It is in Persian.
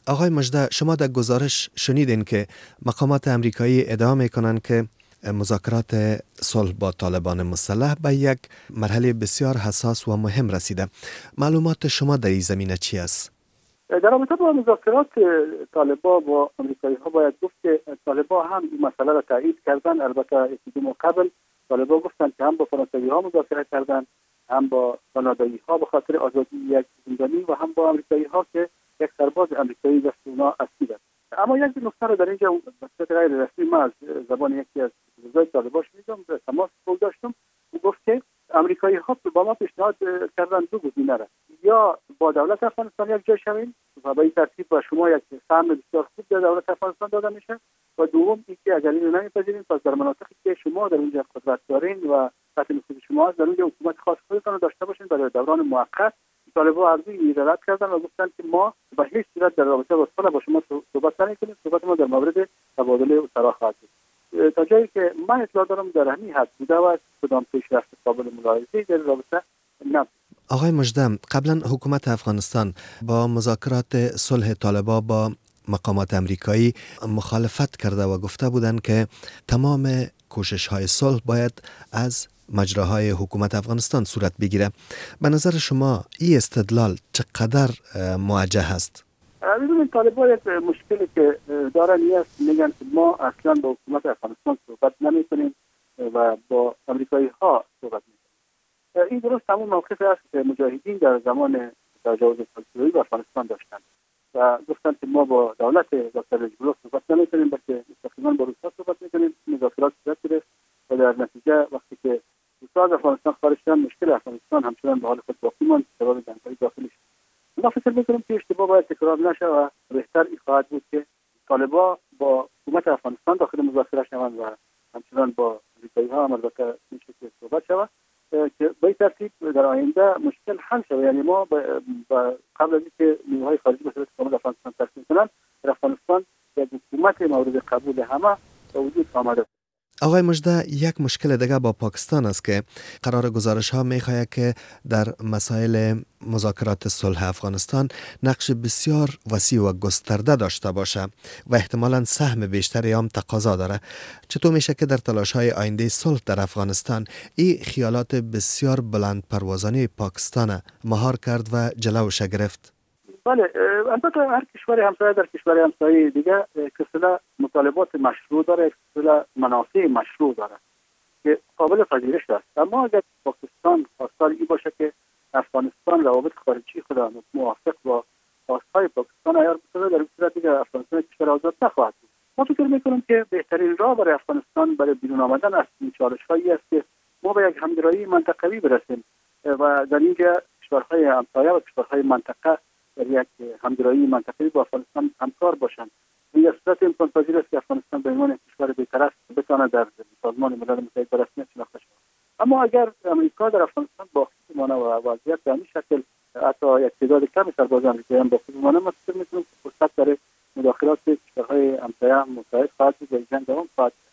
آقای مجده، شما در گزارش شنیدین که مقامات امریکایی ادعا میکنن که مذاکرات صلح با طالبان مسلح به یک مرحله بسیار حساس و مهم رسیده. معلومات شما در این زمینه چی است؟ در رابطه با مذاکرات طالبان با امریکایی ها باید گفت که طالبان هم این مسئله را تایید کردن. البته یکی دو قبل طالبان گفتن که هم با فرانسوی ها مذاکره کردن، هم با کانادایی ها به خاطر آزادی یک زندانی و هم با امریکایی ها که یک سرباز امریکایی دست اونا اسیر است. اما یک نکته را در اینجا به صورت غیر رسمی ما از زبان یکی از وزرای طالبان شنیدم، در تماس داشتم، او گفت که امریکایی ها با ما پیشنهاد کردن دو گزینه را، یا با دولت افغانستان یک جای شویم و به این ترتیب به شما یک سهم بسیار خوب در دولت افغانستان داده میشه، و دوم اینکه اگر این رو نمیپذیریم پس در مناطقی که شما در اونجا قدرت دارین و سطح نفوذ شما در اونجا حکومت خاص خودتان داشته باشین برای دوران موقت. طالبان عرضی این رد کردن و گفتن که ما به هیچ صورت در رابطه با شما صحبت نمی‌کنیم، صحبت ما در مورد تبادل اسرا خواهد بود. تا جایی که من اطلاع دارم در همین حد بوده و کدام پیشرفت قابل ملاحظه‌ای در رابطه نبود. آقای مجده، قبلا حکومت افغانستان با مذاکرات صلح طالبان با مقامات امریکایی مخالفت کرده و گفته بودند که تمام کوشش‌های صلح باید از مجراهای حکومت افغانستان صورت بگیره. به نظر شما این استدلال چقدر موجه است؟ ببینید طالبان یک مشکلی که دارن است، میگن که ما اصلا با حکومت افغانستان صحبت نمی‌کنیم و با امریکایی ها صحبت می‌کنیم. این درست همون موقفی است که مجاهدین در زمان تجاوز فلسطینی به افغانستان داشتند و گفتند که ما با دولت دکتر رجبولا صحبت نمی‌کنیم بلکه مستقیما با روسیه صحبت می‌کنیم. مذاکرات صورت گرفت و در نتیجه وقتی که روسیه از افغانستان خارج شدن، مشکل افغانستان همچنان به حال خود باقی ماند بسبب جنگ‌های داخلی. ما فکر می‌کنم که اشتباه باید تکرار نشه و بهتر این خواهد بود که طالبان با حکومت افغانستان داخل مذاکره شوند و همچنان با امریکایی‌ها هم البته این شکل صحبت شود که به این ترتیب در آینده مشکل حل شود. یعنی ما قبل از اینکه نیروهای خارجی به صورت کامل افغانستان تسلیم کنند، در افغانستان یک حکومت مورد قبول همه به وجود آمده. آقای مجده، یک مشکل دیگه با پاکستان است که قرار گزارش ها میخواهد که در مسائل مذاکرات صلح افغانستان نقش بسیار وسیع و گسترده داشته باشه و احتمالاً سهم بیشتری هم تقاضا داره. چطور میشه که در تلاش های آینده صلح در افغانستان این خیالات بسیار بلند پروازانه پاکستان مهار کرد و جلوش گرفت؟ بله، البته هر کشور همسایه در کشور همسایه دیگه کسلا مطالبات مشروع داره، کسلا منافع مشروع داره که قابل پذیرش است. اما اگر پاکستان خواستار این باشه که افغانستان روابط خارجی خود موافق با خواستهای پاکستان عیار بکنه، در این صورت دیگه افغانستان کشور آزاد نخواهد بود. ما فکر میکنم که بهترین راه برای افغانستان برای بیرون آمدن از این چالش‌هایی است که ما به یک همگرایی منطقوی برسیم و در اینجا کشورهای همسایه و کشورهای منطقه در یک همگرایی منطقه‌ای با افغانستان همکار باشند. این صورت امکان پذیر است که افغانستان به عنوان کشور بی‌طرف بتواند در سازمان ملل متحد به رسمیت شناخته شود. اما اگر امریکا در افغانستان باقی بماند و وضعیت به همین شکل حتی یک تعداد کمی سربازان امریکایی هم باقی بماند، ما فکر می‌کنیم که فرصت برای مداخلات کشورهای همسایه مساعد خواهد بود و جنگ دوام خواهد